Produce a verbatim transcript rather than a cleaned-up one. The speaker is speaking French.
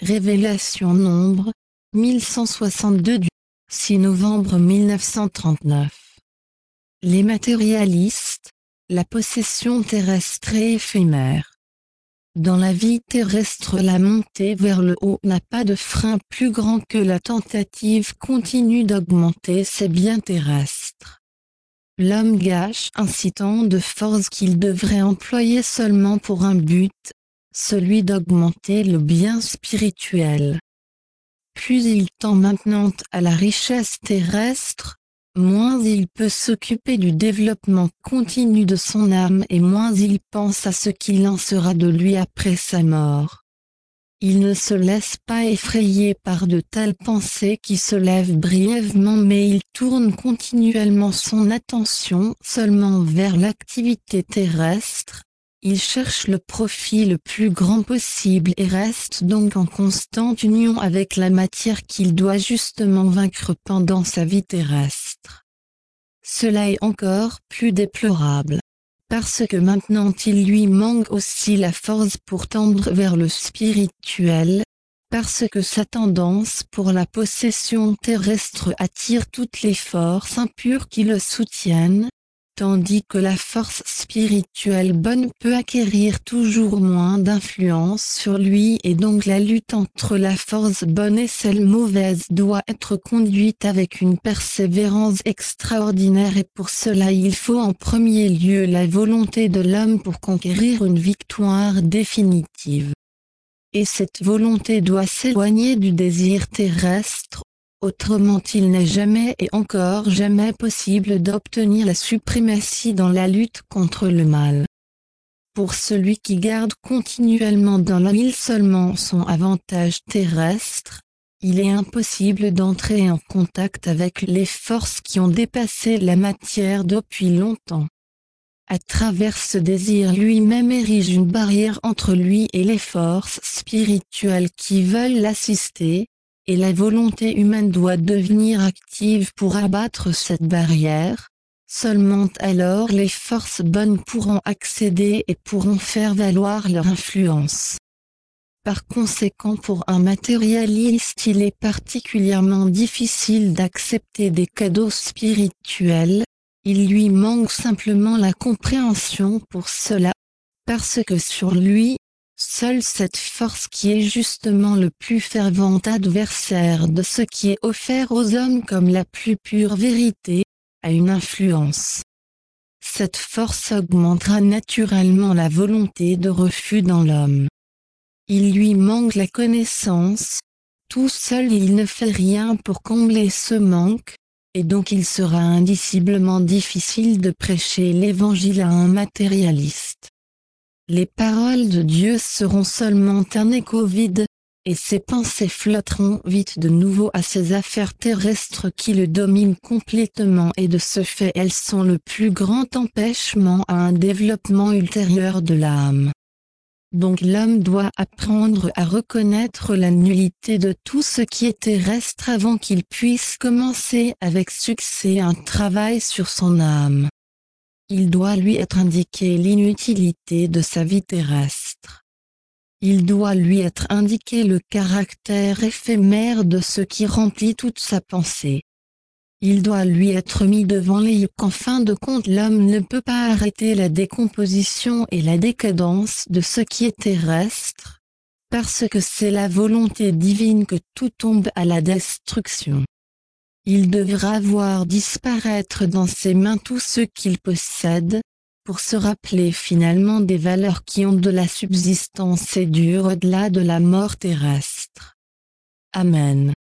Révélation Nombre, mille cent soixante-deux du six novembre mille neuf cent trente-neuf. Les matérialistes, la possession terrestre est éphémère. Dans la vie terrestre, la montée vers le haut n'a pas de frein plus grand que la tentative continue d'augmenter ses biens terrestres. L'homme gâche ainsi tant de forces qu'il devrait employer seulement pour un but, celui d'augmenter le bien spirituel. Plus il tend maintenant à la richesse terrestre, moins il peut s'occuper du développement continu de son âme et moins il pense à ce qu'il en sera de lui après sa mort. Il ne se laisse pas effrayer par de telles pensées qui se lèvent brièvement, mais il tourne continuellement son attention seulement vers l'activité terrestre. Il cherche le profit le plus grand possible et reste donc en constante union avec la matière qu'il doit justement vaincre pendant sa vie terrestre. Cela est encore plus déplorable, parce que maintenant il lui manque aussi la force pour tendre vers le spirituel, parce que sa tendance pour la possession terrestre attire toutes les forces impures qui le soutiennent, tandis que la force spirituelle bonne peut acquérir toujours moins d'influence sur lui et donc la lutte entre la force bonne et celle mauvaise doit être conduite avec une persévérance extraordinaire et pour cela il faut en premier lieu la volonté de l'homme pour conquérir une victoire définitive. Et cette volonté doit s'éloigner du désir terrestre. Autrement il n'est jamais et encore jamais possible d'obtenir la suprématie dans la lutte contre le mal. Pour celui qui garde continuellement dans la ville seulement son avantage terrestre, il est impossible d'entrer en contact avec les forces qui ont dépassé la matière depuis longtemps. À travers ce désir lui-même érige une barrière entre lui et les forces spirituelles qui veulent l'assister, et la volonté humaine doit devenir active pour abattre cette barrière. Seulement alors les forces bonnes pourront accéder et pourront faire valoir leur influence. Par conséquent, pour un matérialiste, il est particulièrement difficile d'accepter des cadeaux spirituels. Il lui manque simplement la compréhension pour cela, parce que sur lui, seule cette force qui est justement le plus fervent adversaire de ce qui est offert aux hommes comme la plus pure vérité, a une influence. Cette force augmentera naturellement la volonté de refus dans l'homme. Il lui manque la connaissance, tout seul il ne fait rien pour combler ce manque, et donc il sera indiciblement difficile de prêcher l'évangile à un matérialiste. Les paroles de Dieu seront seulement un écho vide, et ses pensées flotteront vite de nouveau à ces affaires terrestres qui le dominent complètement et de ce fait elles sont le plus grand empêchement à un développement ultérieur de l'âme. Donc l'homme doit apprendre à reconnaître la nullité de tout ce qui est terrestre avant qu'il puisse commencer avec succès un travail sur son âme. Il doit lui être indiqué l'inutilité de sa vie terrestre. Il doit lui être indiqué le caractère éphémère de ce qui remplit toute sa pensée. Il doit lui être mis devant les yeux qu'en fin de compte l'homme ne peut pas arrêter la décomposition et la décadence de ce qui est terrestre, parce que c'est la volonté divine que tout tombe à la destruction. Il devra voir disparaître dans ses mains tout ce qu'il possède, pour se rappeler finalement des valeurs qui ont de la subsistance et durent au-delà de la mort terrestre. Amen.